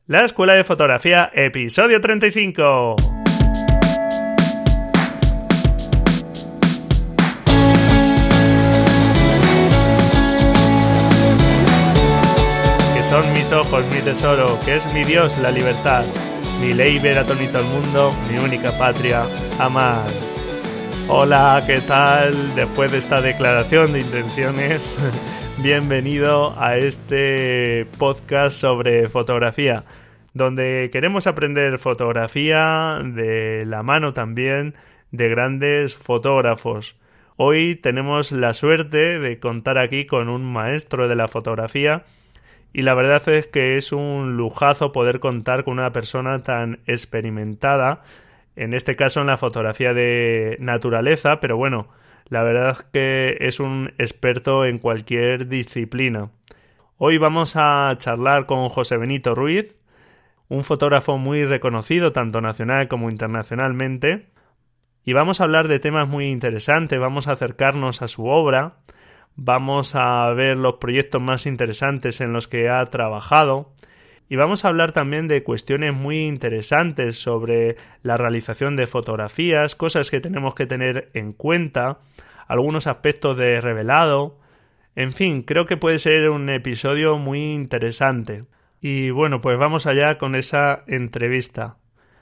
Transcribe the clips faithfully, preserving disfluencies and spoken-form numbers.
La Escuela de Fotografía, episodio treinta y cinco. Que son mis ojos, mi tesoro, que es mi Dios, la libertad, mi ley ver a todito el mundo, mi única patria, amar. Hola, ¿qué tal? Después de esta declaración de intenciones, bienvenido a este podcast sobre fotografía, donde queremos aprender fotografía de la mano también de grandes fotógrafos. Hoy tenemos la suerte de contar aquí con un maestro de la fotografía y la verdad es que es un lujazo poder contar con una persona tan experimentada, en este caso en la fotografía de naturaleza, pero bueno, la verdad es que es un experto en cualquier disciplina. Hoy vamos a charlar con José Benito Ruiz, un fotógrafo muy reconocido tanto nacional como internacionalmente, y vamos a hablar de temas muy interesantes, vamos a acercarnos a su obra, vamos a ver los proyectos más interesantes en los que ha trabajado, y vamos a hablar también de cuestiones muy interesantes sobre la realización de fotografías, cosas que tenemos que tener en cuenta, algunos aspectos de revelado. En fin, creo que puede ser un episodio muy interesante. Y bueno, pues vamos allá con esa entrevista.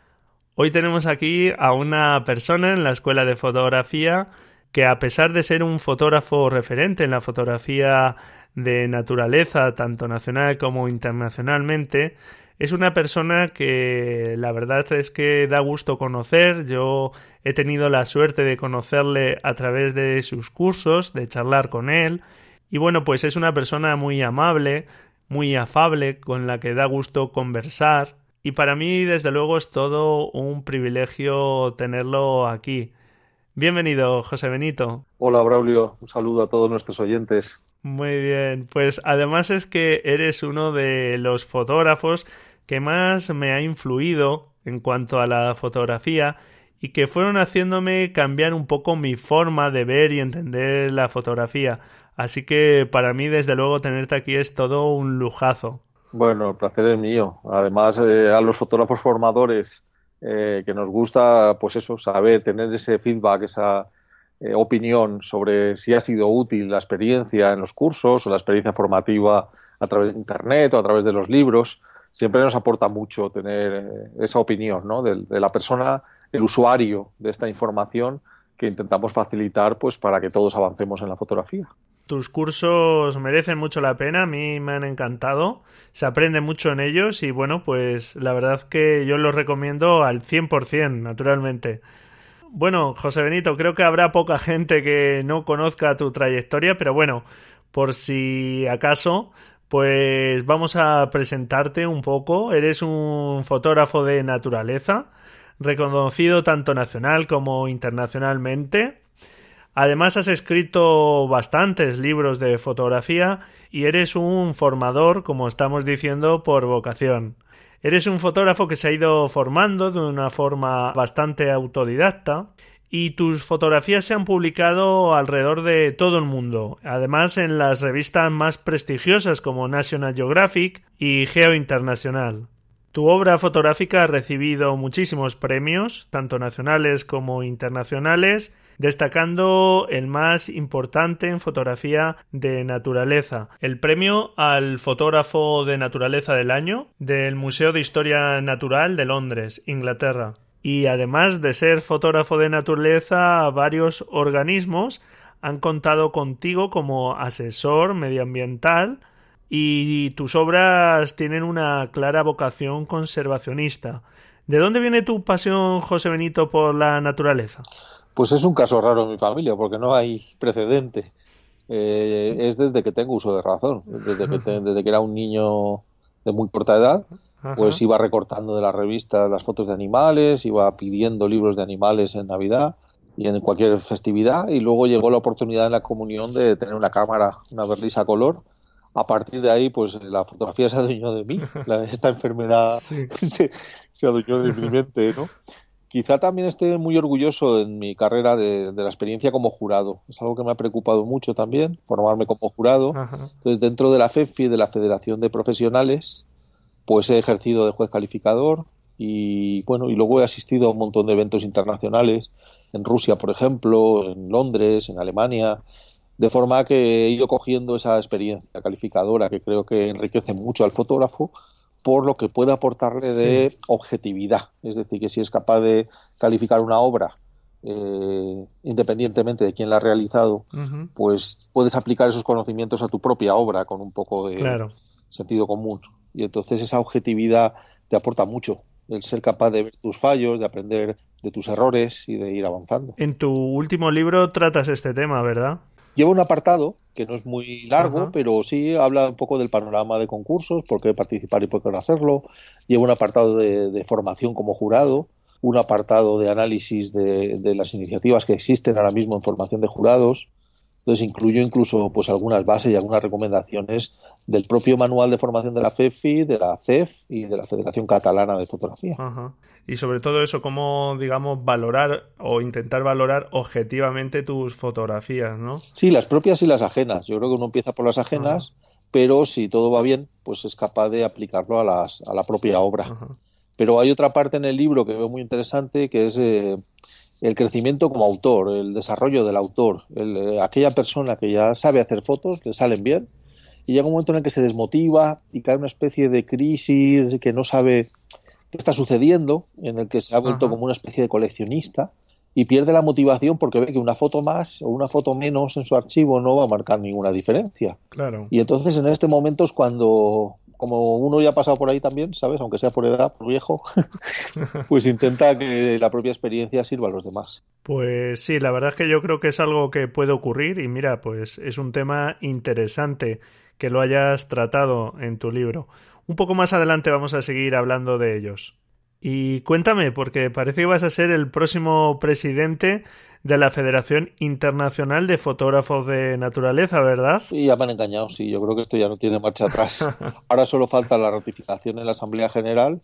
Hoy tenemos aquí a una persona en la Escuela de Fotografía que, a pesar de ser un fotógrafo referente en la fotografía de naturaleza, tanto nacional como internacionalmente, es una persona que la verdad es que da gusto conocer. Yo he tenido la suerte de conocerle a través de sus cursos, de charlar con él, y bueno, pues es una persona muy amable, muy afable, con la que da gusto conversar, y para mí desde luego es todo un privilegio tenerlo aquí. Bienvenido, José Benito. Hola, Braulio. Un saludo a todos nuestros oyentes. Muy bien, pues además es que eres uno de los fotógrafos que más me ha influido en cuanto a la fotografía y que fueron haciéndome cambiar un poco mi forma de ver y entender la fotografía. Así que para mí, desde luego, tenerte aquí es todo un lujazo. Bueno, el placer es mío. Además, eh, a los fotógrafos formadores eh, que nos gusta, pues eso, saber, tener ese feedback, esa eh, opinión sobre si ha sido útil la experiencia en los cursos o la experiencia formativa a través de Internet o a través de los libros, siempre nos aporta mucho tener eh, esa opinión, ¿no? de, de la persona, el usuario de esta información que intentamos facilitar, pues, para que todos avancemos en la fotografía. Tus cursos merecen mucho la pena, a mí me han encantado, se aprende mucho en ellos y bueno, pues la verdad que yo los recomiendo al cien por ciento, naturalmente. Bueno, José Benito, creo que habrá poca gente que no conozca tu trayectoria, pero bueno, por si acaso, pues vamos a presentarte un poco. Eres un fotógrafo de naturaleza, reconocido tanto nacional como internacionalmente. Además, has escrito bastantes libros de fotografía y eres un formador, como estamos diciendo, por vocación. Eres un fotógrafo que se ha ido formando de una forma bastante autodidacta y tus fotografías se han publicado alrededor de todo el mundo, además en las revistas más prestigiosas como National Geographic y Geo Internacional. Tu obra fotográfica ha recibido muchísimos premios, tanto nacionales como internacionales, destacando el más importante en fotografía de naturaleza, el premio al fotógrafo de naturaleza del año del Museo de Historia Natural de Londres, Inglaterra. Y además de ser fotógrafo de naturaleza, varios organismos han contado contigo como asesor medioambiental y tus obras tienen una clara vocación conservacionista. ¿De dónde viene tu pasión, José Benito, por la naturaleza? Pues es un caso raro en mi familia, porque no hay precedente. Eh, es desde que tengo uso de razón. Desde que, te, desde que era un niño de muy corta edad, pues Ajá. iba recortando de las revistas las fotos de animales, iba pidiendo libros de animales en Navidad y en cualquier festividad, y luego llegó la oportunidad en la comunión de tener una cámara, una Berlitz a color. A partir de ahí, pues la fotografía se adueñó de mí. La, esta enfermedad Sí. se, se adueñó de mi mente, ¿no? Quizá también esté muy orgulloso en mi carrera de, de la experiencia como jurado. Es algo que me ha preocupado mucho también, formarme como jurado. Ajá. Entonces, dentro de la FEFI, de la Federación de Profesionales, pues he ejercido de juez calificador y bueno, y luego he asistido a un montón de eventos internacionales, en Rusia, por ejemplo, en Londres, en Alemania, de forma que he ido cogiendo esa experiencia calificadora que creo que enriquece mucho al fotógrafo por lo que puede aportarle Sí. de objetividad. Es decir, que si es capaz de calificar una obra eh, independientemente de quién la ha realizado, Ujú. pues puedes aplicar esos conocimientos a tu propia obra con un poco de Claro. sentido común. Y entonces esa objetividad te aporta mucho, el ser capaz de ver tus fallos, de aprender de tus errores y de ir avanzando. En tu último libro tratas este tema, ¿verdad? Lleva un apartado que no es muy largo, Ajá. pero sí habla un poco del panorama de concursos, por qué participar y por qué no hacerlo. Lleva un apartado de, de formación como jurado, un apartado de análisis de, de las iniciativas que existen ahora mismo en formación de jurados. Entonces incluyo incluso pues algunas bases y algunas recomendaciones del propio manual de formación de la FEFI, de la C E F y de la Federación Catalana de Fotografía. Ajá. Y sobre todo eso, cómo, digamos, valorar o intentar valorar objetivamente tus fotografías, ¿no? Sí, las propias y las ajenas. Yo creo que uno empieza por las Ajá. ajenas, pero si todo va bien, pues es capaz de aplicarlo a las, a la propia obra. Ajá. Pero hay otra parte en el libro que veo muy interesante, que es eh, el crecimiento como autor, el desarrollo del autor, el, eh, aquella persona que ya sabe hacer fotos, le salen bien, y llega un momento en el que se desmotiva y cae en una especie de crisis que no sabe qué está sucediendo, en el que se ha vuelto Ajá. como una especie de coleccionista y pierde la motivación porque ve que una foto más o una foto menos en su archivo no va a marcar ninguna diferencia. Claro. Y entonces en este momento es cuando, como uno ya ha pasado por ahí también, ¿sabes? Aunque sea por edad, por viejo, pues intenta que la propia experiencia sirva a los demás. Pues sí, la verdad es que yo creo que es algo que puede ocurrir y mira, pues es un tema interesante que lo hayas tratado en tu libro. Un poco más adelante vamos a seguir hablando de ellos. Y cuéntame, porque parece que vas a ser el próximo presidente de la Federación Internacional de Fotógrafos de Naturaleza, ¿verdad? Y ya me han engañado, sí, yo creo que esto ya no tiene marcha atrás. Ahora solo falta la ratificación en la Asamblea General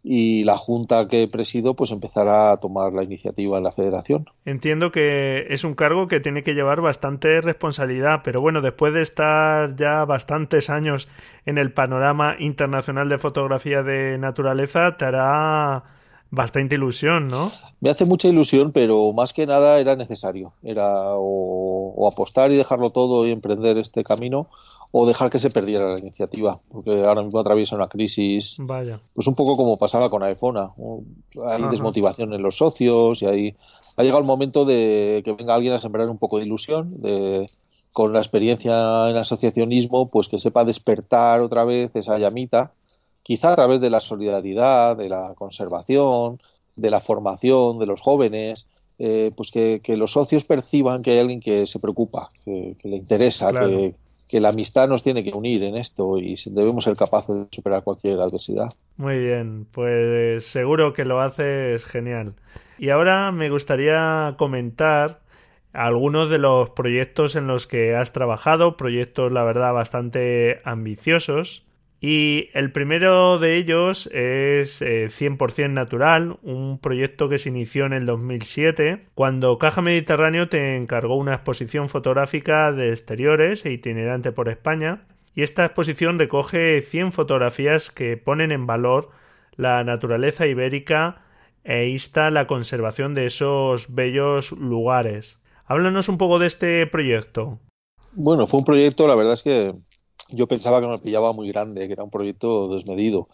y la Junta que presido pues empezará a tomar la iniciativa en la Federación. Entiendo que es un cargo que tiene que llevar bastante responsabilidad, pero bueno, después de estar ya bastantes años en el panorama internacional de fotografía de naturaleza, te hará bastante ilusión, ¿no? Me hace mucha ilusión, pero más que nada era necesario. Era o, o apostar y dejarlo todo y emprender este camino, o dejar que se perdiera la iniciativa, porque ahora mismo atraviesa una crisis, Vaya. pues un poco como pasaba con Aefona. Hay Ajá. desmotivación en los socios y hay, ha llegado el momento de que venga alguien a sembrar un poco de ilusión, de, con la experiencia en asociacionismo, pues que sepa despertar otra vez esa llamita, quizá a través de la solidaridad, de la conservación, de la formación de los jóvenes, eh, pues que, que, los socios perciban que hay alguien que se preocupa, que, que le interesa, Claro. que, que, la amistad nos tiene que unir en esto y debemos ser capaces de superar cualquier adversidad. Muy bien, pues seguro que lo haces genial. Y ahora me gustaría comentar algunos de los proyectos en los que has trabajado, proyectos la verdad bastante ambiciosos. Y el primero de ellos es eh, cien por ciento Natural, un proyecto que se inició en el dos mil siete, cuando Caja Mediterráneo te encargó una exposición fotográfica de exteriores e itinerante por España. Y esta exposición recoge cien fotografías que ponen en valor la naturaleza ibérica e insta a la conservación de esos bellos lugares. Háblanos un poco de este proyecto. Bueno, fue un proyecto, la verdad es que yo pensaba que me pillaba muy grande, que era un proyecto desmedido.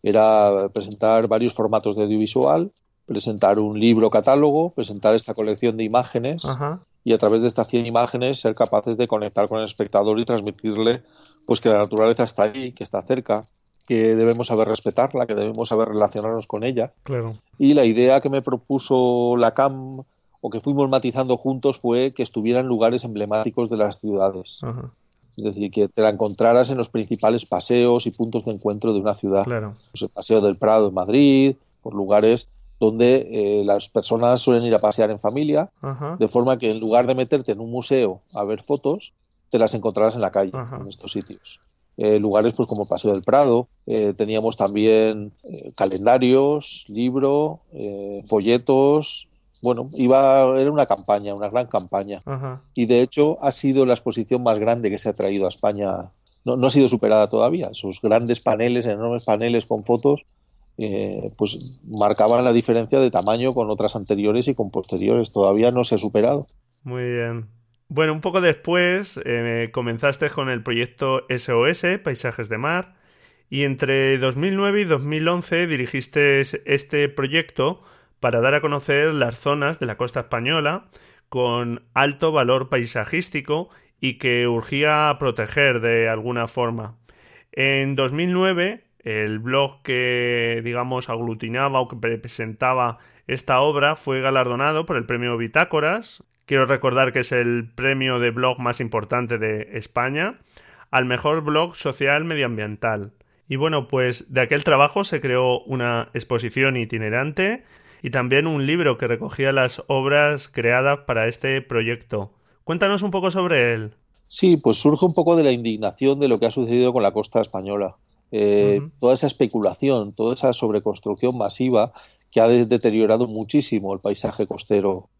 Era presentar varios formatos de audiovisual, presentar un libro catálogo, presentar esta colección de imágenes Ajá. y a través de estas cien imágenes ser capaces de conectar con el espectador y transmitirle pues que la naturaleza está ahí, que está cerca, que debemos saber respetarla, que debemos saber relacionarnos con ella. Claro. Y la idea que me propuso la C A M o que fuimos matizando juntos fue que estuvieran lugares emblemáticos de las ciudades. Ajá. Es decir, que te la encontraras en los principales paseos y puntos de encuentro de una ciudad. Claro. Pues el Paseo del Prado en Madrid, por lugares donde eh, las personas suelen ir a pasear en familia, Ajá. de forma que en lugar de meterte en un museo a ver fotos, te las encontrarás en la calle, Ajá. en estos sitios. Eh, lugares pues como Paseo del Prado, eh, teníamos también eh, calendarios, libro, eh, folletos. Bueno, iba, era una campaña, una gran campaña. Ajá. Y de hecho ha sido la exposición más grande que se ha traído a España no, no ha sido superada todavía. Sus grandes paneles, enormes paneles con fotos, eh, pues marcaban la diferencia de tamaño con otras anteriores y con posteriores. Todavía no se ha superado. Muy bien. Bueno, un poco después eh, comenzaste con el proyecto S O S, Paisajes de Mar, y entre dos mil nueve y dos mil once dirigiste este proyecto para dar a conocer las zonas de la costa española con alto valor paisajístico y que urgía proteger de alguna forma. En dos mil nueve, el blog que, digamos, aglutinaba o que presentaba esta obra fue galardonado por el premio Bitácoras. Quiero recordar que es el premio de blog más importante de España al mejor blog social medioambiental. Y bueno, pues de aquel trabajo se creó una exposición itinerante y también un libro que recogía las obras creadas para este proyecto. Cuéntanos un poco sobre él. Sí, pues surge un poco de la indignación de lo que ha sucedido con la costa española. Eh, Uh-huh. toda esa especulación, toda esa sobreconstrucción masiva que ha de- deteriorado muchísimo el paisaje costero.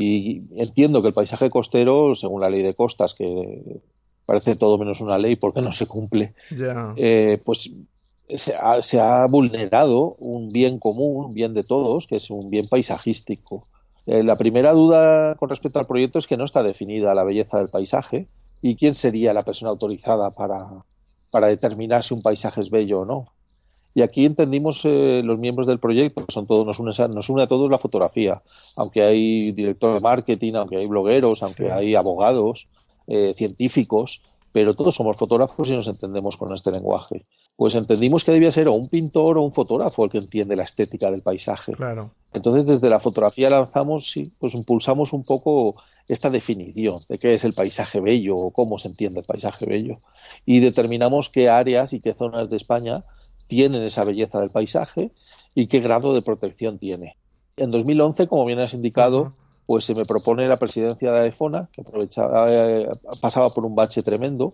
Y entiendo que el paisaje costero, según la ley de costas, que parece todo menos una ley porque no se cumple, Ya. eh, pues se ha, se ha vulnerado un bien común, un bien de todos, que es un bien paisajístico. Eh, la primera duda con respecto al proyecto es que no está definida la belleza del paisaje y quién sería la persona autorizada para, para determinar si un paisaje es bello o no. Y aquí entendimos eh, los miembros del proyecto, que son todos, nos une, nos une a todos la fotografía, aunque hay director de marketing, aunque hay blogueros, Sí. aunque hay abogados, eh, científicos, pero todos somos fotógrafos y nos entendemos con este lenguaje. Pues entendimos que debía ser o un pintor o un fotógrafo el que entiende la estética del paisaje. Claro. Entonces, desde la fotografía lanzamos, sí, pues impulsamos un poco esta definición de qué es el paisaje bello o cómo se entiende el paisaje bello. Y determinamos qué áreas y qué zonas de España tienen esa belleza del paisaje y qué grado de protección tiene. En dos mil once, como bien has indicado, Uh-huh. pues se me propone la presidencia de AEFONA, que aprovechaba, eh, pasaba por un bache tremendo,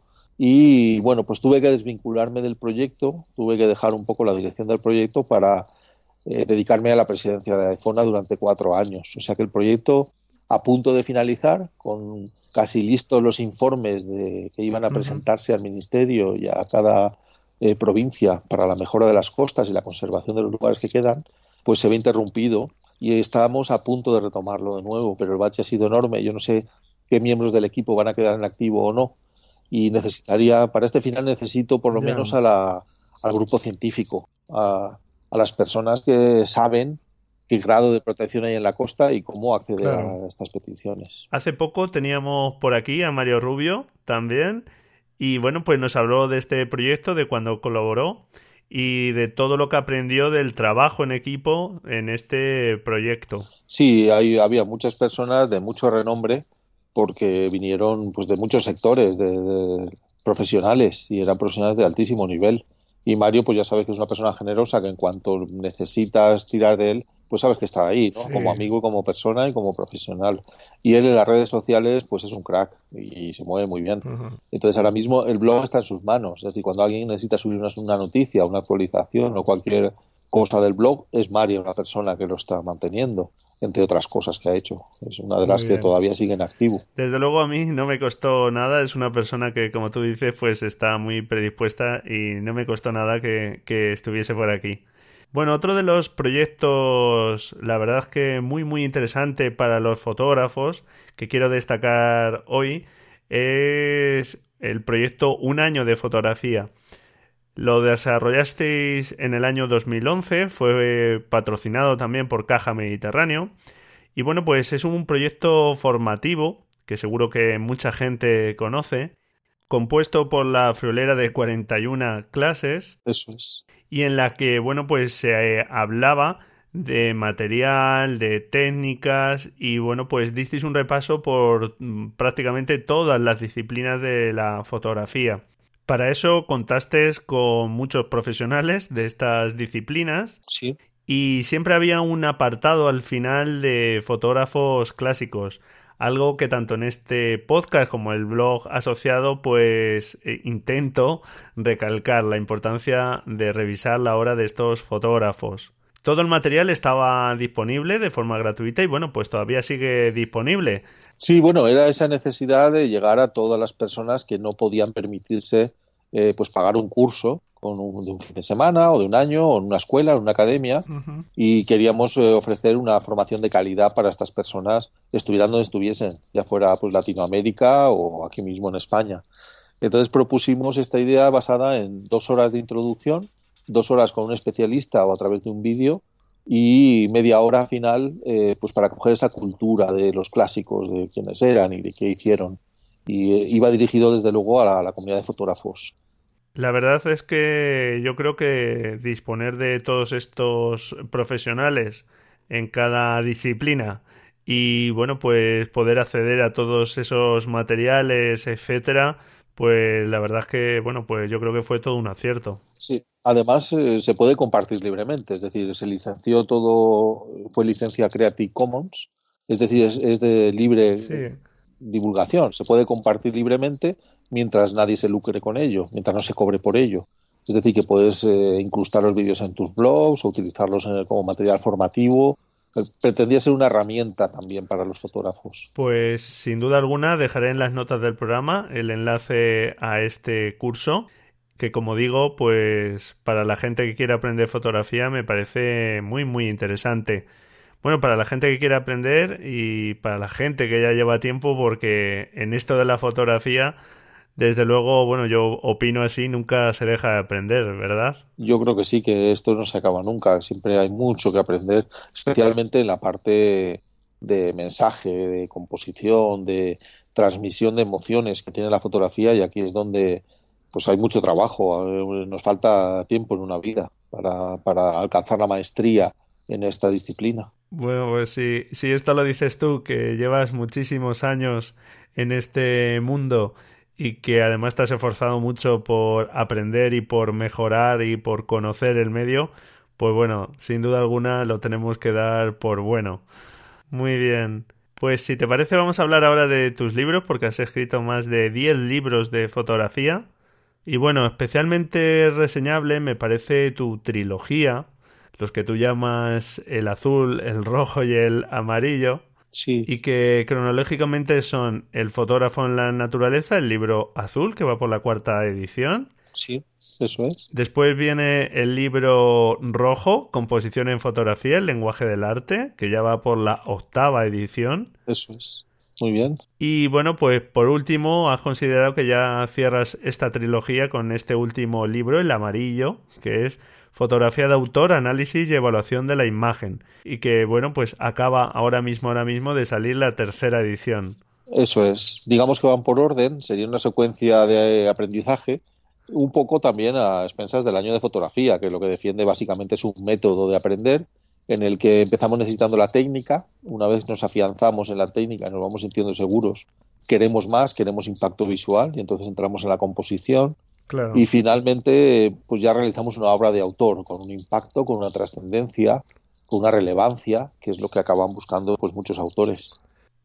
y bueno, pues tuve que desvincularme del proyecto, tuve que dejar un poco la dirección del proyecto para eh, dedicarme a la presidencia de AEFONA durante cuatro años. O sea que el proyecto, a punto de finalizar, con casi listos los informes de, que iban a Uh-huh. presentarse al Ministerio y a cada eh, provincia para la mejora de las costas y la conservación de los lugares que quedan, pues se ve interrumpido y estábamos a punto de retomarlo de nuevo, pero el bache ha sido enorme. Yo no sé qué miembros del equipo van a quedar en activo o no. Y necesitaría, para este final necesito por lo Ya. menos a la, al grupo científico, a, a las personas que saben qué grado de protección hay en la costa y cómo acceder Claro. a estas peticiones. Hace poco teníamos por aquí a Mario Rubio también y bueno, pues nos habló de este proyecto, de cuando colaboró y de todo lo que aprendió del trabajo en equipo en este proyecto. Sí, hay, había muchas personas de mucho renombre porque vinieron pues, de muchos sectores de, de profesionales y eran profesionales de altísimo nivel. Y Mario, pues ya sabes que es una persona generosa que en cuanto necesitas tirar de él, pues sabes que está ahí, ¿no? Sí. Como amigo, como persona y como profesional. Y él en las redes sociales, pues es un crack y se mueve muy bien. Uh-huh. Entonces ahora mismo el blog está en sus manos. Es decir, cuando alguien necesita subir una, una noticia, una actualización o cualquier cosa del blog, es Mario la persona que lo está manteniendo, entre otras cosas que ha hecho. Es una de Muy las que bien. todavía sigue en activo. Desde luego a mí no me costó nada, es una persona que, como tú dices, pues está muy predispuesta y no me costó nada que, que estuviese por aquí. Bueno, otro de los proyectos, la verdad es que muy muy interesante para los fotógrafos, que quiero destacar hoy, es el proyecto Un año de fotografía. Lo desarrollasteis en el año dos mil once, fue patrocinado también por Caja Mediterráneo. Y bueno, pues es un proyecto formativo que seguro que mucha gente conoce, compuesto por la friolera de cuarenta y una clases Eso es. y en la que, bueno, pues se eh, hablaba de material, de técnicas y, bueno, pues disteis un repaso por mm, prácticamente todas las disciplinas de la fotografía. Para eso contasteis con muchos profesionales de estas disciplinas Sí. y siempre había un apartado al final de fotógrafos clásicos, algo que tanto en este podcast como el blog asociado pues eh, intento recalcar la importancia de revisar la obra de estos fotógrafos. Todo el material estaba disponible de forma gratuita y bueno, pues todavía sigue disponible. Sí, bueno, era esa necesidad de llegar a todas las personas que no podían permitirse eh, pues pagar un curso con un, de un fin de semana o de un año o en una escuela, en una academia, Ujú. y queríamos eh, ofrecer una formación de calidad para estas personas, estuvieran donde estuviesen, ya fuera pues Latinoamérica o aquí mismo en España. Entonces propusimos esta idea basada en dos horas de introducción, dos horas con un especialista o a través de un vídeo y media hora final eh, pues para coger esa cultura de los clásicos, de quiénes eran y de qué hicieron. Y eh, iba dirigido desde luego a la, a la comunidad de fotógrafos. La verdad es que yo creo que disponer de todos estos profesionales en cada disciplina y bueno, pues poder acceder a todos esos materiales, etcétera, pues la verdad es que bueno, pues yo creo que fue todo un acierto. Sí, además eh, se puede compartir libremente, es decir, se licenció todo, fue licencia Creative Commons, es decir, es, es de libre Sí. eh, divulgación, se puede compartir libremente mientras nadie se lucre con ello, mientras no se cobre por ello. Es decir, que puedes eh, incrustar los vídeos en tus blogs o utilizarlos en el- como material formativo. Eh, Pretendía ser una herramienta también para los fotógrafos. Pues sin duda alguna dejaré en las notas del programa el enlace a este curso que como digo, pues para la gente que quiere aprender fotografía me parece muy muy interesante. Bueno, para la gente que quiere aprender y para la gente que ya lleva tiempo porque en esto de la fotografía, desde luego, bueno, yo opino así, nunca se deja de aprender, ¿verdad? Yo creo que sí, que esto no se acaba nunca, siempre hay mucho que aprender, especialmente en la parte de mensaje, de composición, de transmisión de emociones que tiene la fotografía y aquí es donde pues hay mucho trabajo, eh, nos falta tiempo en una vida para, para alcanzar la maestría en esta disciplina. Bueno, pues si, si esto lo dices tú, que llevas muchísimos años en este mundo y que además te has esforzado mucho por aprender y por mejorar y por conocer el medio, pues bueno, sin duda alguna lo tenemos que dar por bueno. Muy bien. Pues si te parece vamos a hablar ahora de tus libros porque has escrito más de diez libros de fotografía. Y bueno, especialmente reseñable me parece tu trilogía, los que tú llamas el azul, el rojo y el amarillo, Sí, y que cronológicamente son El fotógrafo en la naturaleza, el libro azul, que va por la cuarta edición. sí, eso es, Después viene el libro rojo, Composición en fotografía, el lenguaje del arte, que ya va por la octava edición. eso es. Muy bien. Y bueno, pues por último, has considerado que ya cierras esta trilogía con este último libro, el amarillo, que es Fotografía de autor, análisis y evaluación de la imagen. Y que bueno, pues acaba ahora mismo, ahora mismo de salir la tercera edición. Eso es. Digamos que van por orden, sería una secuencia de aprendizaje, un poco también a expensas del año de fotografía, que lo que defiende básicamente es un método de aprender en el que empezamos necesitando la técnica, una vez nos afianzamos en la técnica, nos vamos sintiendo seguros, queremos más, queremos impacto visual y entonces entramos en la composición y Claro. finalmente pues ya realizamos una obra de autor con un impacto, con una trascendencia, con una relevancia, que es lo que acaban buscando pues muchos autores.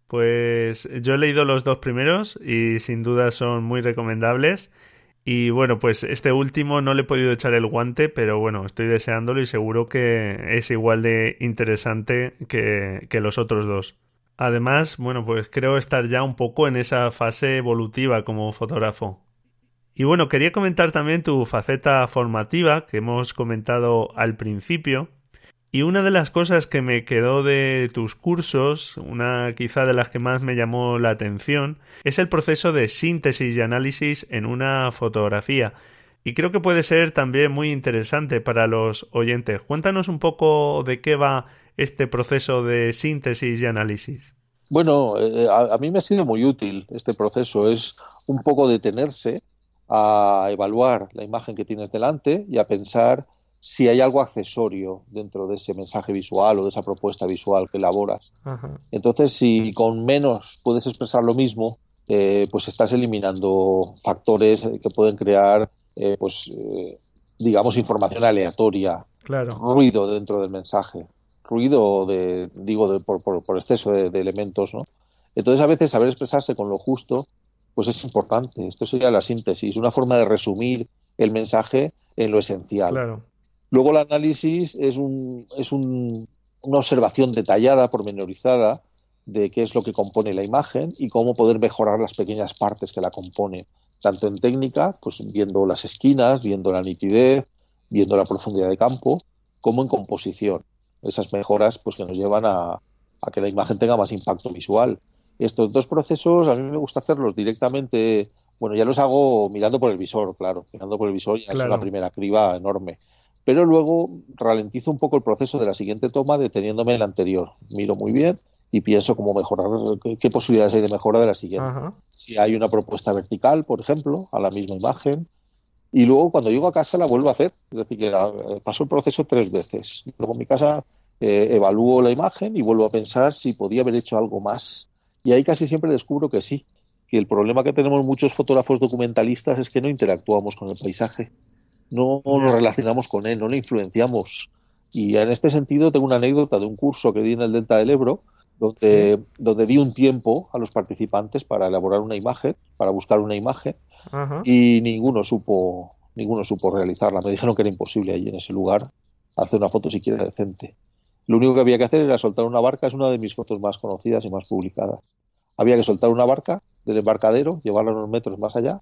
Pues yo he leído los dos primeros y sin duda son muy recomendables. Y bueno, pues este último no le he podido echar el guante, pero bueno, estoy deseándolo y seguro que es igual de interesante que, que los otros dos. Además, bueno, pues creo estar ya un poco en esa fase evolutiva como fotógrafo. Y bueno, quería comentar también tu faceta formativa que hemos comentado al principio. Y una de las cosas que me quedó de tus cursos, una quizá de las que más me llamó la atención, es el proceso de síntesis y análisis en una fotografía. Y creo que puede ser también muy interesante para los oyentes. Cuéntanos un poco de qué va este proceso de síntesis y análisis. Bueno, eh, a, a mí me ha sido muy útil este proceso. Es un poco detenerse a evaluar la imagen que tienes delante y a pensar si hay algo accesorio dentro de ese mensaje visual o de esa propuesta visual que elaboras. Ajá. Entonces, si con menos puedes expresar lo mismo, eh, pues estás eliminando factores eh, que pueden crear, eh, pues, eh, digamos, información aleatoria, Claro. ruido dentro del mensaje, ruido de, digo, de, por, por, por, exceso de, de elementos, ¿no? Entonces, a veces saber expresarse con lo justo, pues es importante. Esto sería la síntesis, una forma de resumir el mensaje en lo esencial. Claro. Luego el análisis es, un, es un, una observación detallada, pormenorizada, de qué es lo que compone la imagen y cómo poder mejorar las pequeñas partes que la componen. tanto en técnica, pues viendo las esquinas, viendo la nitidez, viendo la profundidad de campo, como en composición. Esas mejoras pues que nos llevan a, a que la imagen tenga más impacto visual. Estos dos procesos a mí me gusta hacerlos directamente, bueno, ya los hago mirando por el visor, claro, mirando por el visor ya es una Claro. primera criba enorme. Pero luego ralentizo un poco el proceso de la siguiente toma deteniéndome en la anterior. Miro muy bien y pienso cómo mejorar, qué, qué posibilidades hay de mejora de la siguiente. Ajá. Si hay una propuesta vertical, por ejemplo, a la misma imagen, y luego cuando llego a casa la vuelvo a hacer. Es decir, que la- paso el proceso tres veces. Luego en mi casa eh, evalúo la imagen y vuelvo a pensar si podía haber hecho algo más. Y ahí casi siempre descubro que sí, que el problema que tenemos muchos fotógrafos documentalistas es que no interactuamos con el paisaje, no nos Ya. relacionamos con él, no le influenciamos. Y en este sentido tengo una anécdota de un curso que di en el Delta del Ebro, Sí. donde, donde di un tiempo a los participantes para elaborar una imagen, para buscar una imagen, Ajá. y ninguno supo, ninguno supo realizarla. Me dijeron que era imposible allí en ese lugar hacer una foto siquiera decente. Lo único que había que hacer era soltar una barca, es una de mis fotos más conocidas y más publicadas. Había que soltar una barca del embarcadero, llevarla unos metros más allá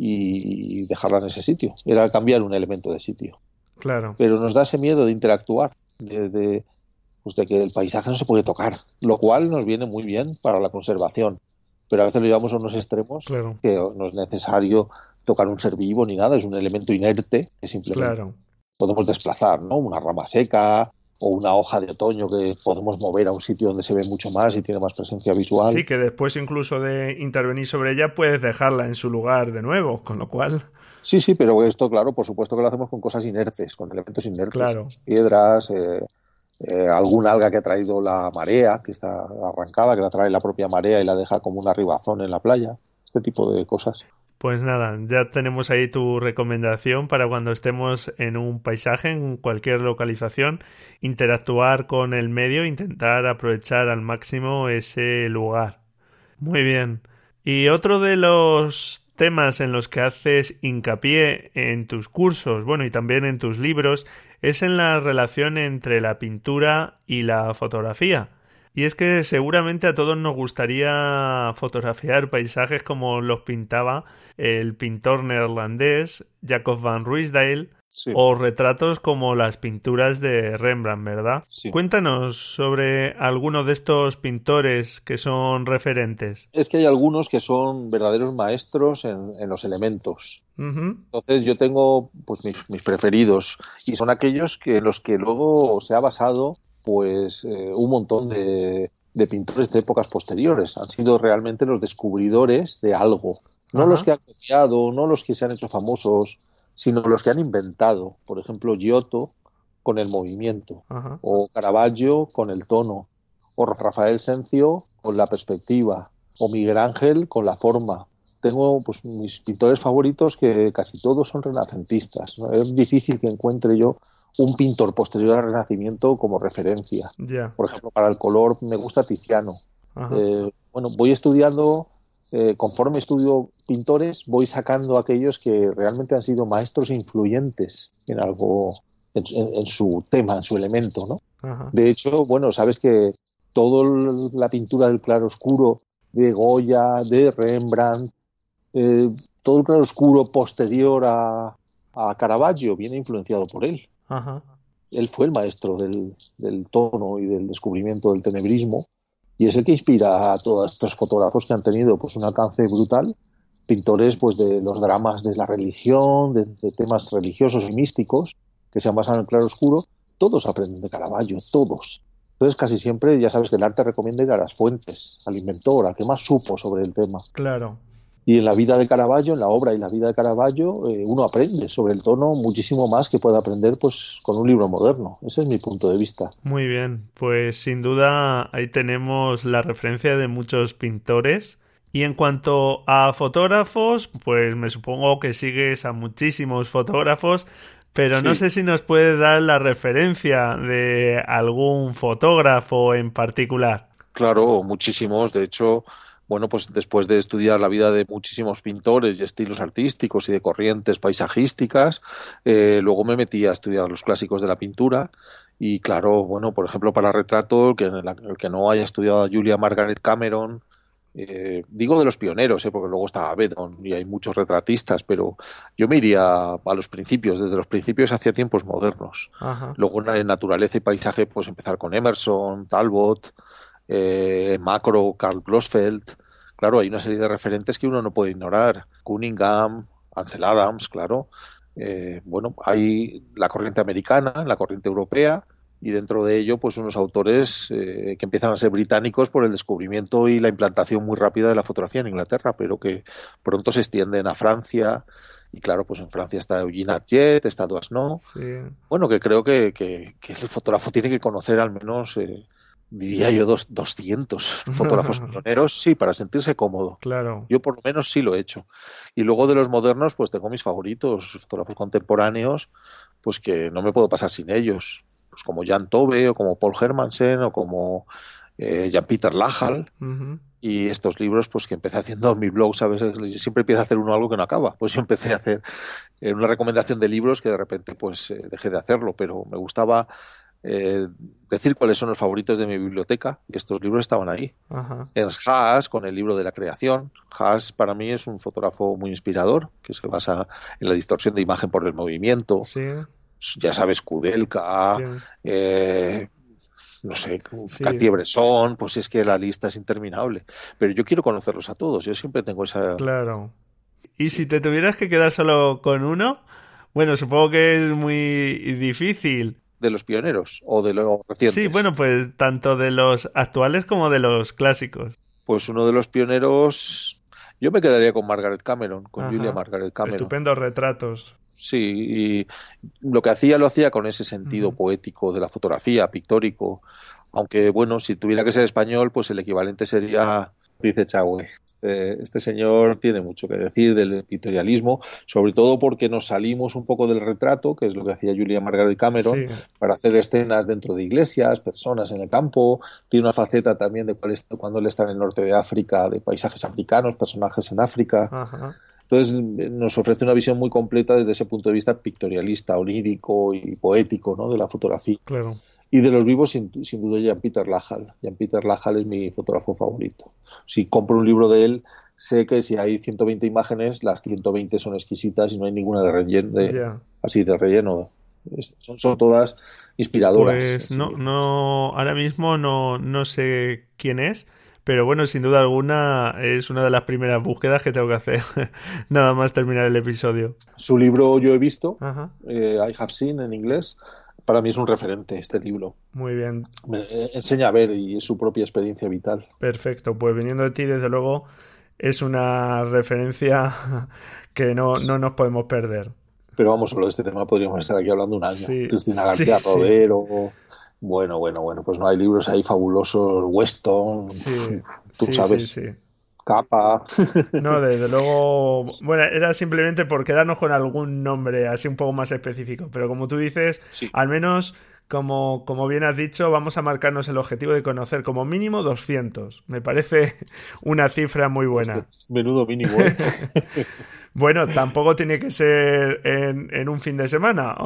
y dejarla en ese sitio. Era cambiar un elemento de sitio. Claro. Pero nos da ese miedo de interactuar, de, de, pues de que el paisaje no se puede tocar, lo cual nos viene muy bien para la conservación. Pero a veces lo llevamos a unos extremos Claro. que no es necesario tocar un ser vivo ni nada, es un elemento inerte que simplemente Claro. podemos desplazar, ¿no? Una rama seca o una hoja de otoño que podemos mover a un sitio donde se ve mucho más y tiene más presencia visual. Sí, que después incluso de intervenir sobre ella puedes dejarla en su lugar de nuevo, con lo cual, Sí, sí, pero esto, claro, por supuesto que lo hacemos con cosas inertes, con elementos inertes, claro. pues, piedras, eh, eh, algún alga que ha traído la marea, que está arrancada, que la trae la propia marea y la deja como una ribazón en la playa, este tipo de cosas. Pues nada, ya tenemos ahí tu recomendación para cuando estemos en un paisaje, en cualquier localización, interactuar con el medio, intentar aprovechar al máximo ese lugar. Muy bien. Y otro de los temas en los que haces hincapié en tus cursos, bueno, y también en tus libros, es en la relación entre la pintura y la fotografía. Y es que seguramente a todos nos gustaría fotografiar paisajes como los pintaba el pintor neerlandés Jacob van Ruysdael Sí, o retratos como las pinturas de Rembrandt, ¿verdad? sí. Cuéntanos sobre algunos de estos pintores que son referentes. Es que hay algunos que son verdaderos maestros en, en los elementos. Ujú. Entonces yo tengo pues mis, mis preferidos y son aquellos que en los que luego se ha basado pues eh, un montón de, de pintores de épocas posteriores. Han sido realmente los descubridores de algo. No los Ajá, que han copiado, no los que se han hecho famosos, sino los que han inventado. Por ejemplo, Giotto con el movimiento, ajá. o Caravaggio con el tono, o Rafael Sanzio con la perspectiva, o Miguel Ángel con la forma. Tengo pues mis pintores favoritos que casi todos son renacentistas, ¿no? Es difícil que encuentre yo un pintor posterior al Renacimiento como referencia. Ya. Por ejemplo, para el color me gusta Tiziano. Ajá. Eh, bueno, voy estudiando, eh, conforme estudio pintores, voy sacando aquellos que realmente han sido maestros e influyentes en algo, en, en, en su tema, en su elemento, ¿no? Ajá. De hecho, bueno, sabes que toda la pintura del claroscuro de Goya, de Rembrandt, eh, todo el claroscuro posterior a, a Caravaggio viene influenciado por él. Ajá. Él fue el maestro del, del tono y del descubrimiento del tenebrismo y es el que inspira a todos estos fotógrafos que han tenido pues, un alcance brutal, pintores pues, de los dramas de la religión, de, de temas religiosos y místicos que se han basado en el claroscuro. Todos aprenden de Caravaggio, todos. Entonces, casi siempre, ya sabes que el arte recomienda ir a las fuentes, al inventor, al que más supo sobre el tema. Claro. Y en la vida de Caravaggio, en la obra y la vida de Caravaggio, eh, uno aprende sobre el tono muchísimo más que puede aprender pues, con un libro moderno. Ese es mi punto de vista. Muy bien. Pues sin duda ahí tenemos la referencia de muchos pintores. Y en cuanto a fotógrafos, pues me supongo que sigues a muchísimos fotógrafos, pero no Sí, sé si nos puedes dar la referencia de algún fotógrafo en particular. claro, muchísimos. De hecho, bueno, pues después de estudiar la vida de muchísimos pintores y estilos artísticos y de corrientes paisajísticas, eh, luego me metí a estudiar los clásicos de la pintura. Y claro, bueno, por ejemplo, para retrato, el que, el que no haya estudiado a Julia Margaret Cameron, Eh, digo de los pioneros, ¿eh? Porque luego está Avedon y hay muchos retratistas, pero yo me iría a los principios, desde los principios hacia tiempos modernos. Ajá. Luego en naturaleza y paisaje, pues empezar con Emerson, Talbot, eh, Macro, Karl Blossfeld. Claro, hay una serie de referentes que uno no puede ignorar. Cunningham, Ansel Adams, claro. Eh, bueno, hay la corriente americana, la corriente europea, y dentro de ello, pues unos autores eh, que empiezan a ser británicos por el descubrimiento y la implantación muy rápida de la fotografía en Inglaterra, pero que pronto se extienden a Francia. Y claro, pues en Francia está Eugene Atget, está Doisneau. Sí. Bueno, que creo que, que, que el fotógrafo tiene que conocer al menos, eh, diría yo, dos, doscientos fotógrafos pioneros, sí, para sentirse cómodo. Claro. Yo por lo menos sí lo he hecho. Y luego de los modernos, pues tengo mis favoritos, fotógrafos contemporáneos, pues que no me puedo pasar sin ellos. Pues como Jan Tove, o como Paul Hermansen, o como eh, Jan-Peter Lachal. Ujú. Y estos libros, pues que empecé haciendo en mi blog, ¿sabes? Yo siempre empiezo a hacer uno algo que no acaba. Pues yo empecé a hacer eh, una recomendación de libros que de repente pues eh, dejé de hacerlo, pero me gustaba eh, decir cuáles son los favoritos de mi biblioteca y estos libros estaban ahí. Ajá. Ernst Haas con el libro de la creación. Haas para mí es un fotógrafo muy inspirador que se basa en la distorsión de imagen por el movimiento. Sí. Ya sabes, Kudelka, Bien. eh, no sé, Sí. Cartier-Bresson, pues es que la lista es interminable. Pero yo quiero conocerlos a todos, yo siempre tengo esa... Claro. Y Sí. si te tuvieras que quedar solo con uno, bueno, supongo que es muy difícil. ¿De los pioneros o de los Sí, recientes? bueno, pues tanto de los actuales como de los clásicos. Pues uno de los pioneros, yo me quedaría con Margaret Cameron, con Julia Ajá. Margaret Cameron. Estupendos retratos. Sí, y lo que hacía lo hacía con ese sentido Ujú. poético de la fotografía, pictórico. Aunque, bueno, si tuviera que ser español, pues el equivalente sería, dice Chagüe. Este, este señor tiene mucho que decir del pictorialismo, sobre todo porque nos salimos un poco del retrato, que es lo que hacía Julia Margaret Cameron, Sí. para hacer escenas dentro de iglesias, personas en el campo. Tiene una faceta también de cuál es- cuando él está en el norte de África, de paisajes africanos, personajes en África. Ajá. Entonces nos ofrece una visión muy completa desde ese punto de vista pictorialista, onírico y poético, ¿no? De la fotografía. Claro. Y de los vivos, sin, sin duda, Jan-Peter Lachal. Jan-Peter Lachal es mi fotógrafo favorito. Si compro un libro de él, sé que si hay ciento veinte imágenes, las ciento veinte son exquisitas y no hay ninguna de relleno, de, Ya. así de relleno. Es- Son, son todas inspiradoras. Pues no, Sí. no, ahora mismo no, no sé quién es, pero bueno, sin duda alguna es una de las primeras búsquedas que tengo que hacer, nada más terminar el episodio. Su libro yo he visto, Ajá. eh, I Have Seen en inglés. Para mí es un referente este libro. Muy bien, Me eh, enseña a ver y es su propia experiencia vital. perfecto. Pues viniendo de ti, desde luego, es una referencia que no, no nos podemos perder. Pero vamos, solo de este tema podríamos estar aquí hablando un año. Sí, Cristina sí, García sí, Rodero. Bueno, bueno, bueno, pues no hay libros ahí fabulosos. Weston, sí, tú sí, sí, sabes, sí. Capa. No, desde luego, bueno, era simplemente por quedarnos con algún nombre así un poco más específico, pero como tú dices, Sí, al menos, como, como bien has dicho, vamos a marcarnos el objetivo de conocer como mínimo doscientos. Me parece una cifra muy buena. menudo mínimo, ¿eh? Bueno, tampoco tiene que ser en, en un fin de semana.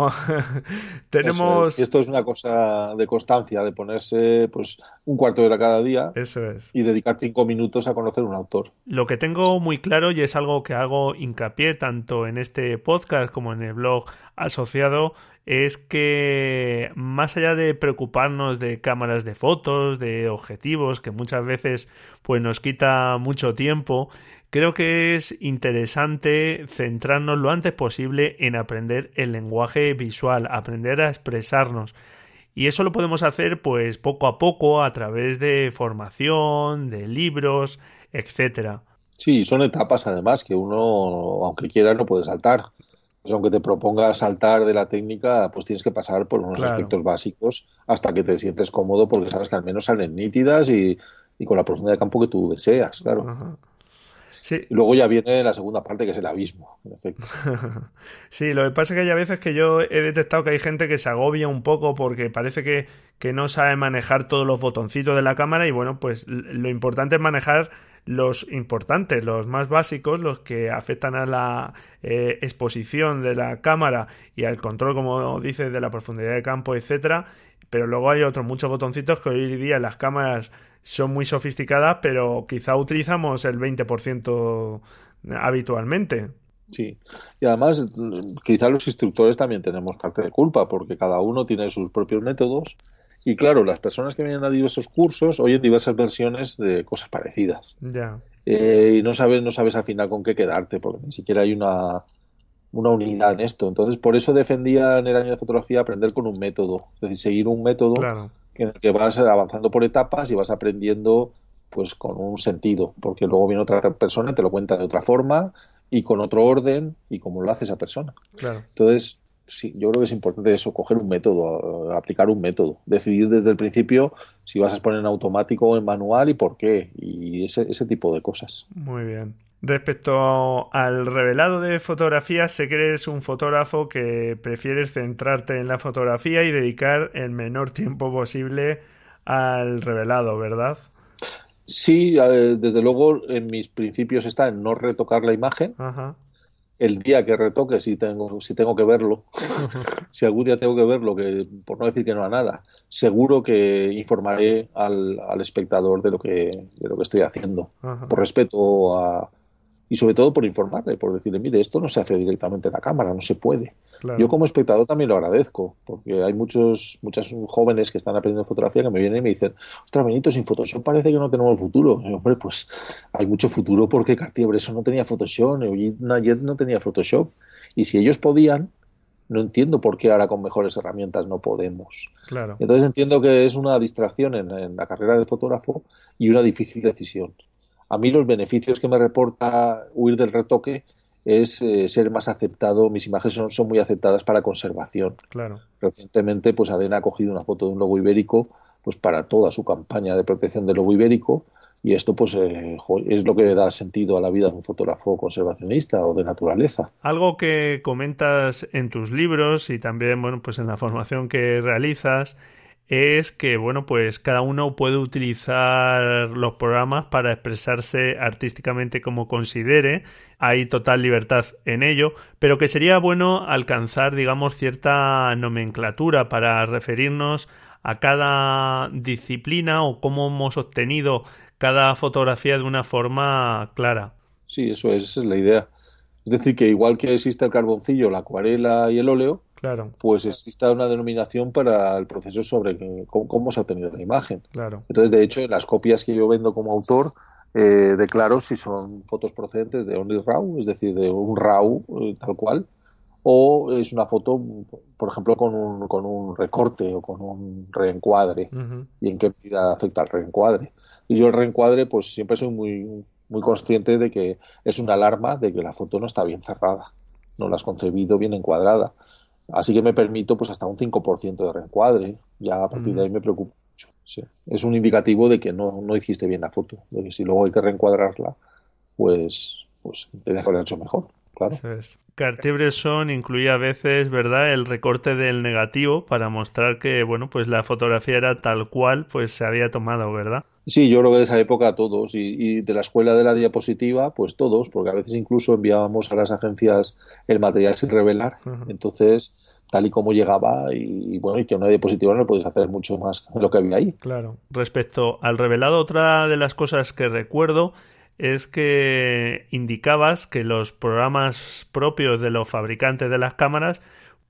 Eso es. Y Tenemos... esto es una cosa de constancia, de ponerse pues un cuarto de hora cada día Eso es. y dedicar cinco minutos a conocer un autor. Lo que tengo muy claro y es algo que hago hincapié tanto en este podcast como en el blog asociado es que más allá de preocuparnos de cámaras de fotos, de objetivos, que muchas veces pues nos quita mucho tiempo, creo que es interesante centrarnos lo antes posible en aprender el lenguaje visual, aprender a expresarnos. Y eso lo podemos hacer pues poco a poco a través de formación, de libros, etcétera. Sí, son etapas además que uno, aunque quiera, no puede saltar. Pues aunque te propongas saltar de la técnica, pues tienes que pasar por unos Claro. aspectos básicos hasta que te sientes cómodo porque sabes que al menos salen nítidas y, y con la profundidad de campo que tú deseas, claro. Ajá. Sí. Y luego ya viene la segunda parte, que es el abismo, en efecto. Sí, lo que pasa es que hay a veces que yo he detectado que hay gente que se agobia un poco porque parece que, que no sabe manejar todos los botoncitos de la cámara y bueno, pues lo importante es manejar los importantes, los más básicos, los que afectan a la eh, exposición de la cámara y al control, como dices, de la profundidad de campo, etcétera. pero luego hay otros muchos botoncitos que hoy día las cámaras son muy sofisticadas, pero quizá utilizamos el veinte por ciento habitualmente. Sí, y además quizá los instructores también tenemos parte de culpa porque cada uno tiene sus propios métodos y claro, las personas que vienen a diversos cursos oyen diversas versiones de cosas parecidas Ya, eh, y no sabes, no sabes al final con qué quedarte porque ni siquiera hay una, una unidad en esto. Entonces, por eso defendía en el año de fotografía aprender con un método, es decir, seguir un método claro, en el que vas avanzando por etapas y vas aprendiendo pues con un sentido, porque luego viene otra persona, te lo cuenta de otra forma y con otro orden y como lo hace esa persona. claro. Entonces, sí, yo creo que es importante eso, coger un método, aplicar un método, decidir desde el principio si vas a poner en automático o en manual y por qué, y ese, ese tipo de cosas. Muy bien. Respecto al revelado de fotografías, sé que eres un fotógrafo que prefieres centrarte en la fotografía y dedicar el menor tiempo posible al revelado, ¿verdad? Sí, eh, desde luego en mis principios está en no retocar la imagen. Ajá. El día que retoque, si tengo, si tengo que verlo, si algún día tengo que verlo, que por no decir que no a nada, seguro que informaré al, al espectador de lo que, de lo que estoy haciendo, Ajá. por respeto a, y sobre todo por informarle, por decirle, mire, esto no se hace directamente en la cámara, no se puede. Yo Claro. como espectador también lo agradezco, porque hay muchos, muchas jóvenes que están aprendiendo fotografía que me vienen y me dicen, ostras, Benito, sin Photoshop parece que no tenemos futuro. Y, hombre, pues hay mucho futuro porque Cartier-Bresson no tenía Photoshop, y Nayet no tenía Photoshop. Y si ellos podían, no entiendo por qué ahora con mejores herramientas no podemos. Claro. Entonces entiendo que es una distracción en, en la carrera del fotógrafo y una difícil decisión. A mí los beneficios que me reporta huir del retoque es eh, ser más aceptado. Mis imágenes son, son muy aceptadas para conservación. Claro. Recientemente, pues Adena ha cogido una foto de un lobo ibérico, pues para toda su campaña de protección del lobo ibérico, y esto, pues, eh, jo, es lo que da sentido a la vida de un fotógrafo conservacionista o de naturaleza. Algo que comentas en tus libros y también, bueno, pues en la formación que realizas es que, bueno, pues cada uno puede utilizar los programas para expresarse artísticamente como considere. Hay total libertad en ello, pero que sería bueno alcanzar, digamos, cierta nomenclatura para referirnos a cada disciplina o cómo hemos obtenido cada fotografía de una forma clara. Sí, eso es, esa es la idea. Es decir, que igual que existe el carboncillo, la acuarela y el óleo, Claro, pues exista una denominación para el proceso sobre que- cómo, cómo se ha obtenido la imagen. claro. Entonces, de hecho, en las copias que yo vendo como autor, eh, declaro si son fotos procedentes de Only RAW, es decir, de un RAW eh, tal cual, o es una foto, por ejemplo, con un, con un recorte o con un reencuadre, Uh-huh. y en qué medida afecta al reencuadre. Y yo el reencuadre, pues siempre soy muy, muy consciente de que es una alarma de que la foto no está bien cerrada, no la has concebido bien encuadrada. Así que me permito pues hasta un cinco por ciento de reencuadre. Ya a partir de Uh-huh. ahí me preocupo mucho. Sí. Es un indicativo de que no, no hiciste bien la foto, de que si luego hay que reencuadrarla, pues, pues tenía que haber hecho mejor, claro. Eso es. Cartier-Bresson incluía a veces, ¿verdad?, el recorte del negativo para mostrar que, bueno, pues la fotografía era tal cual pues se había tomado, ¿verdad? Sí, yo creo que de esa época todos, y, y de la escuela de la diapositiva, pues todos, porque a veces incluso enviábamos a las agencias el material sin revelar, Uh-huh. entonces tal y como llegaba, y, y bueno, y que una diapositiva no le podías hacer mucho más de lo que había ahí. Claro. Respecto al revelado, otra de las cosas que recuerdo es que indicabas que los programas propios de los fabricantes de las cámaras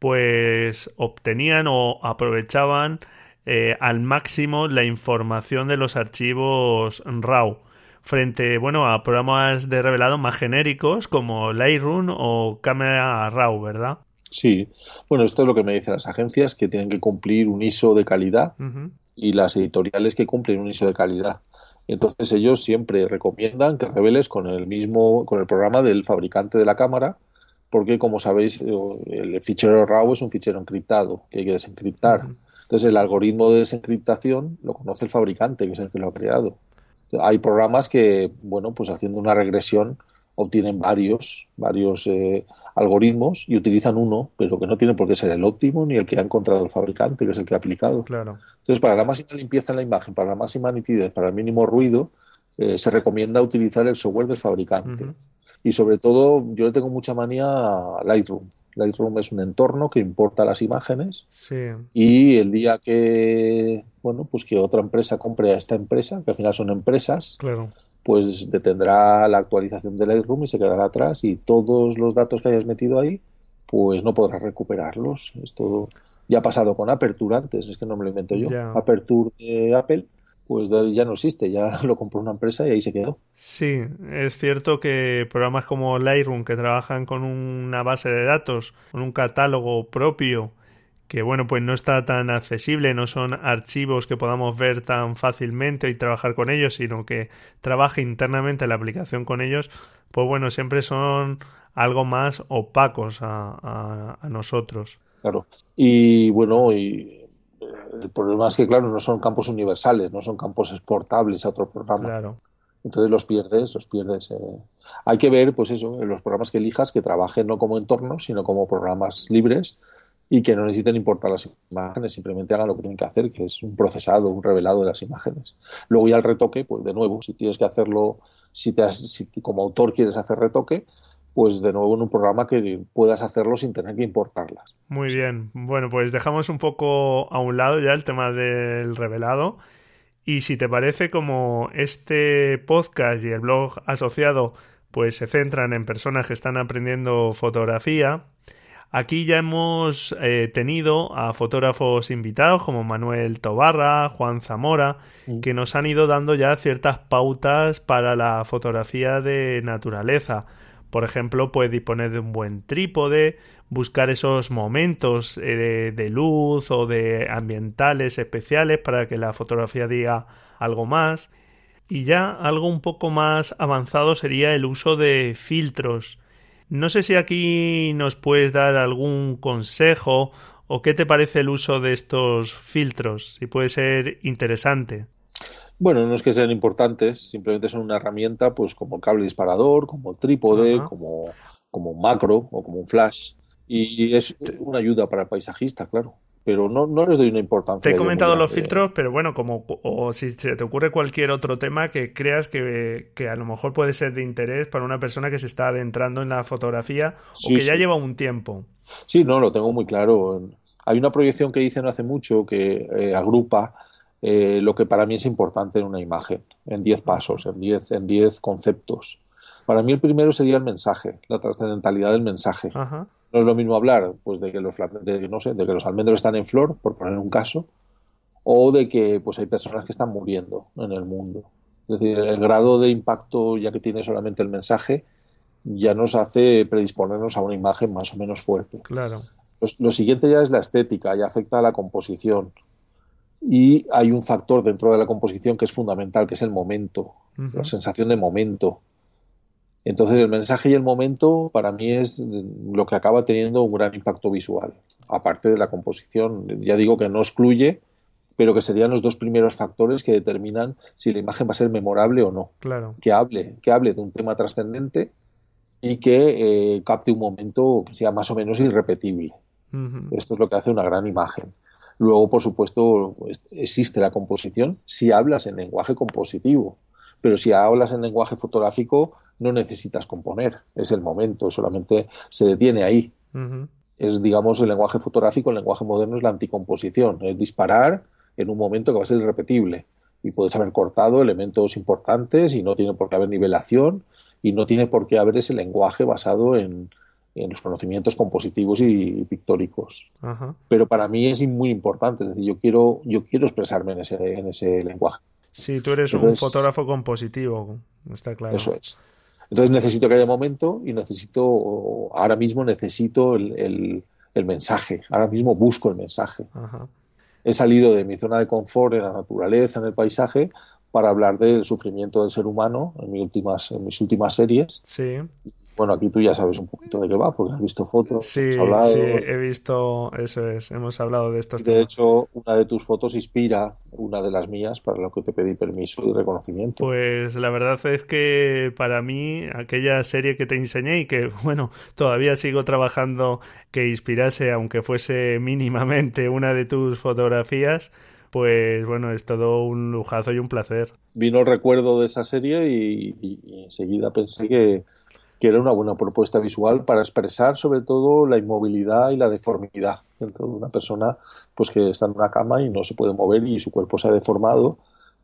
pues obtenían o aprovechaban eh, al máximo la información de los archivos RAW frente, bueno, a programas de revelado más genéricos como Lightroom o Camera RAW, ¿verdad? Sí, bueno, esto es lo que me dicen las agencias, que tienen que cumplir un I S O de calidad Uh-huh. y las editoriales que cumplen un I S O de calidad. Entonces ellos siempre recomiendan que reveles con el mismo, con el programa del fabricante de la cámara, porque como sabéis, el fichero RAW es un fichero encriptado que hay que desencriptar. Uh-huh. Entonces el algoritmo de desencriptación lo conoce el fabricante, que es el que lo ha creado. Hay programas que, bueno, pues haciendo una regresión obtienen varios, varios eh, algoritmos y utilizan uno, pero que no tiene por qué ser el óptimo ni el que ha encontrado el fabricante, que es el que ha aplicado. Claro. Entonces, para la máxima limpieza en la imagen, para la máxima nitidez, para el mínimo ruido, eh, se recomienda utilizar el software del fabricante. Uh-huh. Y sobre todo, yo le tengo mucha manía a Lightroom. Lightroom es un entorno que importa las imágenes Sí, y el día que, bueno, pues que otra empresa compre a esta empresa, que al final son empresas, claro. pues detendrá la actualización de Lightroom y se quedará atrás y todos los datos que hayas metido ahí, pues no podrás recuperarlos. Esto ya ha pasado con Aperture antes, es que no me lo invento yo. Ya. Aperture de Apple, pues de- ya no existe, ya lo compró una empresa y ahí se quedó. Sí, es cierto que programas como Lightroom que trabajan con una base de datos, con un catálogo propio, que bueno, pues no está tan accesible, no son archivos que podamos ver tan fácilmente y trabajar con ellos, sino que trabaja internamente la aplicación con ellos, pues bueno, siempre son algo más opacos a, a, a nosotros. Claro. Y bueno, y eh, el problema es que, claro, no son campos universales, no son campos exportables a otro programa. Claro. Entonces los pierdes, los pierdes. eh. Hay que ver, pues eso, en los programas que elijas, que trabajen no como entornos, sino como programas libres y que no necesiten importar las imágenes, simplemente hagan lo que tienen que hacer, que es un procesado, un revelado de las imágenes. Luego ya el retoque, pues de nuevo, si tienes que hacerlo, si, te has, si como autor quieres hacer retoque, pues de nuevo en un programa que puedas hacerlo sin tener que importarlas. Muy bien. Bueno, pues dejamos un poco a un lado ya el tema del revelado. Y si te parece, como este podcast y el blog asociado pues se centran en personas que están aprendiendo fotografía, aquí ya hemos eh, tenido a fotógrafos invitados como Manuel Tobarra, Juan Zamora, Mm. que nos han ido dando ya ciertas pautas para la fotografía de naturaleza. Por ejemplo, puedes disponer de un buen trípode, buscar esos momentos eh, de, de luz o de ambientales especiales para que la fotografía diga algo más. Y ya algo un poco más avanzado sería el uso de filtros. No sé si aquí nos puedes dar algún consejo o qué te parece el uso de estos filtros, si puede ser interesante. Bueno, no es que sean importantes, simplemente son una herramienta, pues como el cable disparador, como el trípode, Ajá. como, como un macro o como un flash. Y es Te, una ayuda para el paisajista, claro. Pero no, no les doy una te he importancia yo muy comentado los grande. filtros, pero bueno, como o si se te ocurre cualquier otro tema que creas que, que a lo mejor puede ser de interés para una persona que se está adentrando en la fotografía o Sí, que ya sí. lleva un tiempo. Sí, no, lo tengo muy claro. Hay una proyección que hice no hace mucho que eh, agrupa eh, lo que para mí es importante en una imagen, en diez Ajá. pasos, en diez en diez conceptos. Para mí el primero sería el mensaje, la trascendentalidad del mensaje. Ajá. No es lo mismo hablar, pues, de que los, fla- de, no sé, de que los almendros están en flor, por poner un caso, o de que pues hay personas que están muriendo en el mundo. Es decir, el grado de impacto, ya que tiene solamente el mensaje, ya nos hace predisponernos a una imagen más o menos fuerte. Claro. Los- lo siguiente ya es la estética, ya afecta a la composición. Y hay un factor dentro de la composición que es fundamental, que es el momento, la Ujú. sensación de momento. Entonces, el mensaje y el momento para mí es lo que acaba teniendo un gran impacto visual. Aparte de la composición, ya digo que no excluye, pero que serían los dos primeros factores que determinan si la imagen va a ser memorable o no. Claro. Que hable, que hable de un tema trascendente y que eh, capte un momento que sea más o menos irrepetible. Ujú. Esto es lo que hace una gran imagen. Luego, por supuesto, existe la composición si hablas en lenguaje compositivo, pero si hablas en lenguaje fotográfico no necesitas componer, es el momento, solamente se detiene ahí. Ujú. Es, digamos, el lenguaje fotográfico, el lenguaje moderno es la anticomposición, es disparar en un momento que va a ser irrepetible y puedes haber cortado elementos importantes y no tiene por qué haber nivelación y no tiene por qué haber ese lenguaje basado en, en los conocimientos compositivos y pictóricos. Ajá. Pero para mí es muy importante, es decir, yo quiero, yo quiero expresarme en ese, en ese lenguaje. Sí, tú eres un Entonces, fotógrafo compositivo, está claro. eso es. Entonces necesito que haya momento y necesito, ahora mismo necesito el, el, el mensaje, ahora mismo busco el mensaje. Ajá. He salido de mi zona de confort en la naturaleza, en el paisaje, para hablar del sufrimiento del ser humano en, mis últimas, en mis últimas series. Sí. Bueno, aquí tú ya sabes un poquito de qué va, porque has visto fotos, hemos Sí, sí, hablado. he visto, eso es, hemos hablado de estos Y de temas. hecho, una de tus fotos inspira una de las mías, para lo que te pedí permiso y reconocimiento. Pues la verdad es que para mí aquella serie que te enseñé y que, bueno, todavía sigo trabajando que inspirase, aunque fuese mínimamente una de tus fotografías, pues bueno, es todo un lujazo y un placer. Vino el recuerdo de esa serie y, y- y enseguida pensé que, que era una buena propuesta visual para expresar sobre todo la inmovilidad y la deformidad dentro de una persona pues que está en una cama y no se puede mover y su cuerpo se ha deformado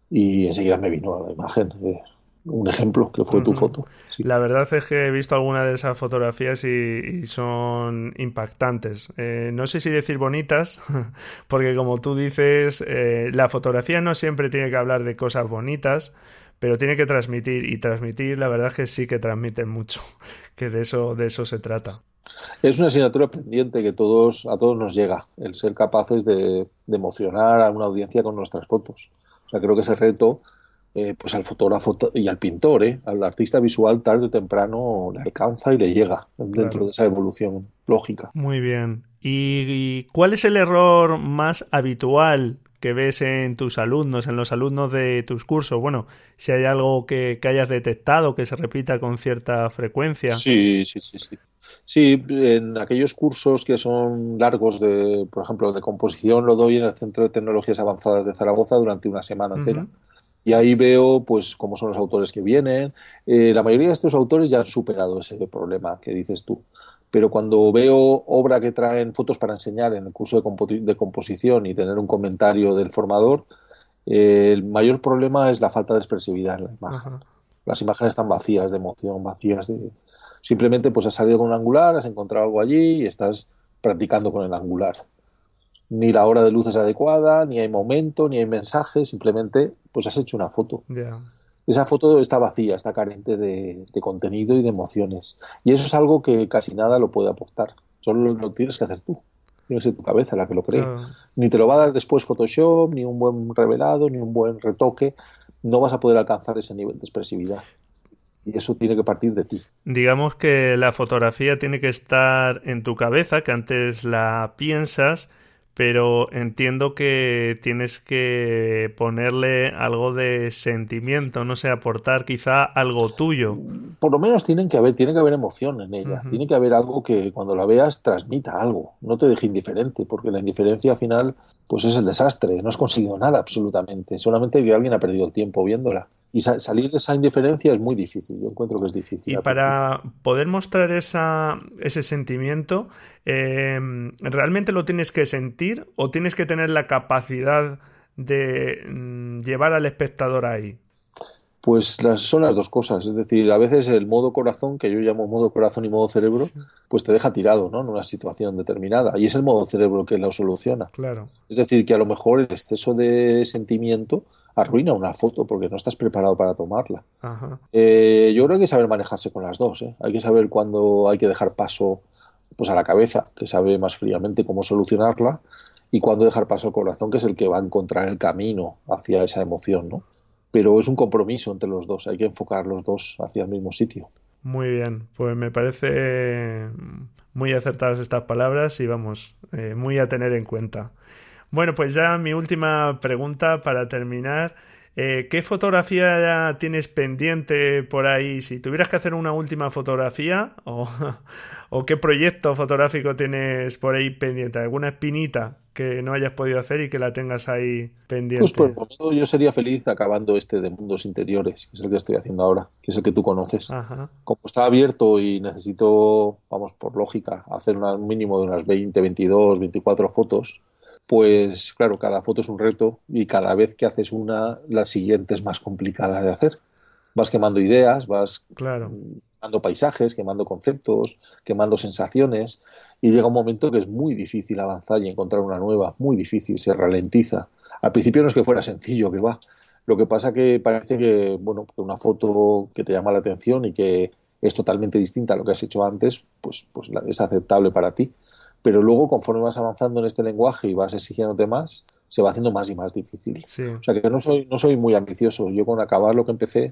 y enseguida me vino a la imagen eh, un ejemplo que fue tu Ujú. foto. Sí. La verdad es que he visto algunas de esas fotografías y, y son impactantes. Eh, no sé si decir bonitas, porque como tú dices, eh, la fotografía no siempre tiene que hablar de cosas bonitas, pero tiene que transmitir, y transmitir la verdad es que sí que transmiten mucho, que de eso, de eso se trata. Es una asignatura pendiente que todos, a todos nos llega, el ser capaces de, de emocionar a una audiencia con nuestras fotos. O sea, creo que ese reto, eh, pues al fotógrafo t- y al pintor, eh, al artista visual, tarde o temprano le alcanza y le llega dentro de Claro. esa evolución lógica. Muy bien. ¿Y, y cuál es el error más habitual que ves en tus alumnos, en los alumnos de tus cursos? Bueno, si hay algo que, que hayas detectado que se repita con cierta frecuencia. Sí, sí, sí, sí. Sí, en aquellos cursos que son largos de, por ejemplo, de composición, lo doy en el Centro de Tecnologías Avanzadas de Zaragoza durante una semana entera. Ujú. Y ahí veo, pues, cómo son los autores que vienen. Eh, la mayoría de estos autores ya han superado ese problema que dices tú. Pero cuando veo obra que traen fotos para enseñar en el curso de, compo- de composición y tener un comentario del formador, eh, el mayor problema es la falta de expresividad en la imagen. Ajá. Las imágenes están vacías de emoción, vacías de... Simplemente pues has salido con un angular, has encontrado algo allí y estás practicando con el angular. Ni la hora de luz es adecuada, ni hay momento, ni hay mensaje, simplemente pues has hecho una foto. Ya. Esa foto está vacía, está carente de, de contenido y de emociones. Y eso es algo que casi nada lo puede aportar. Solo lo, lo tienes que hacer tú. Tienes que ser tu cabeza la que lo cree. Claro. Ni te lo va a dar después Photoshop, ni un buen revelado, ni un buen retoque. No vas a poder alcanzar ese nivel de expresividad. Y eso tiene que partir de ti. Digamos que la fotografía tiene que estar en tu cabeza, que antes la piensas, pero entiendo que tienes que ponerle algo de sentimiento, no sé, aportar quizá algo tuyo. Por lo menos tienen que haber, tiene que haber emoción en ella. Ujú. Tiene que haber algo que cuando la veas transmita algo. No te deje indiferente, porque la indiferencia al final pues es el desastre. No has conseguido nada absolutamente. Solamente que alguien ha perdido el tiempo viéndola. Y sa- salir de esa indiferencia es muy difícil. Yo encuentro que es difícil Y al principio. para poder mostrar esa, ese sentimiento, eh, ¿realmente lo tienes que sentir o tienes que tener la capacidad de mm, llevar al espectador ahí? Pues las, son las dos cosas. Es decir, a veces el modo corazón, que yo llamo modo corazón y modo cerebro, Sí, pues te deja tirado, ¿no? En una situación determinada. Y es el modo cerebro que lo soluciona. claro. Es decir, que a lo mejor el exceso de sentimiento arruina una foto porque no estás preparado para tomarla. Ajá. Eh, yo creo que hay que saber manejarse con las dos, ¿eh? Hay que saber cuándo hay que dejar paso pues, a la cabeza, que sabe más fríamente cómo solucionarla, y cuándo dejar paso al corazón, que es el que va a encontrar el camino hacia esa emoción, ¿no? Pero es un compromiso entre los dos, hay que enfocar los dos hacia el mismo sitio. Muy bien, pues me parece muy acertadas estas palabras y vamos, eh, muy a tener en cuenta. Bueno, pues ya mi última pregunta para terminar. Eh, ¿qué fotografía tienes pendiente por ahí? Si tuvieras que hacer una última fotografía, o, o qué proyecto fotográfico tienes por ahí pendiente, alguna espinita que no hayas podido hacer y que la tengas ahí Pues por el pendiente. momento yo sería feliz acabando este de mundos interiores, que es el que estoy haciendo ahora, que es el que tú conoces. Ajá, Como está abierto y necesito, vamos, por lógica, hacer una- un mínimo de unas veinte, veintidós, veinticuatro fotos, pues claro, cada foto es un reto y cada vez que haces una, la siguiente es más complicada de hacer. Vas quemando ideas, vas claro. mm, quemando paisajes, quemando conceptos, quemando sensaciones y llega un momento que es muy difícil avanzar y encontrar una nueva, muy difícil, se ralentiza. Al principio no es que fuera sencillo, que va. Lo que pasa que parece que, bueno, que una foto que te llama la atención y que es totalmente distinta a lo que has hecho antes, pues, pues la- es aceptable para ti. Pero luego, conforme vas avanzando en este lenguaje y vas exigiéndote más, se va haciendo más y más difícil. Sí. O sea que no soy, no soy muy ambicioso. Yo con acabar lo que empecé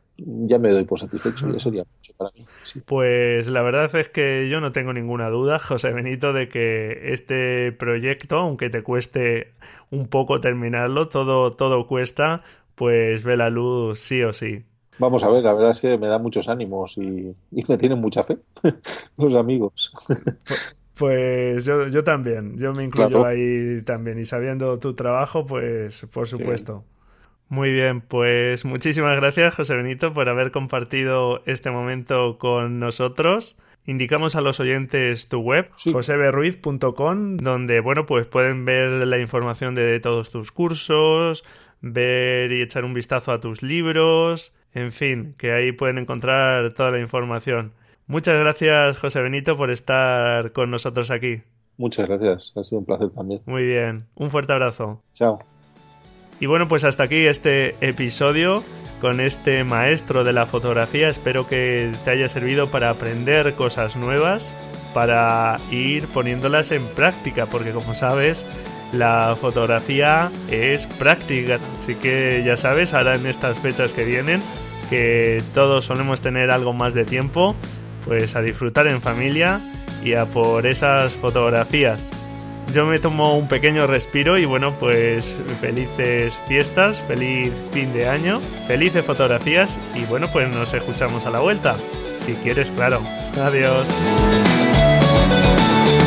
ya me doy por satisfecho. Ya sería mucho para mí. Sí. Pues la verdad es que yo no tengo ninguna duda, José Benito, de que este proyecto, aunque te cueste un poco terminarlo, todo, todo cuesta, pues ve la luz sí o sí. Vamos a ver, la verdad es que me da muchos ánimos y, y me tienen mucha fe los amigos. Pu- Pues yo, yo también, yo me incluyo Claro, ahí también y sabiendo tu trabajo, pues por que supuesto. Muy bien, pues muchísimas gracias, José Benito, por haber compartido este momento con nosotros. Indicamos a los oyentes tu web, sí. jose be ruiz punto com, donde bueno, pues pueden ver la información de todos tus cursos, ver y echar un vistazo a tus libros, en fin, que ahí pueden encontrar toda la información. Muchas gracias, José Benito, por estar con nosotros aquí. Muchas gracias, ha sido un placer también. Muy bien, un fuerte abrazo. Chao. Y bueno, pues hasta aquí este episodio con este maestro de la fotografía. Espero que te haya servido para aprender cosas nuevas, para ir poniéndolas en práctica, porque como sabes, la fotografía es práctica. Así que ya sabes, ahora en estas fechas que vienen, que todos solemos tener algo más de tiempo, pues a disfrutar en familia y a por esas fotografías. Yo me tomo un pequeño respiro y bueno, pues felices fiestas, feliz fin de año, felices fotografías y bueno, pues nos escuchamos a la vuelta. Si quieres, claro. Adiós.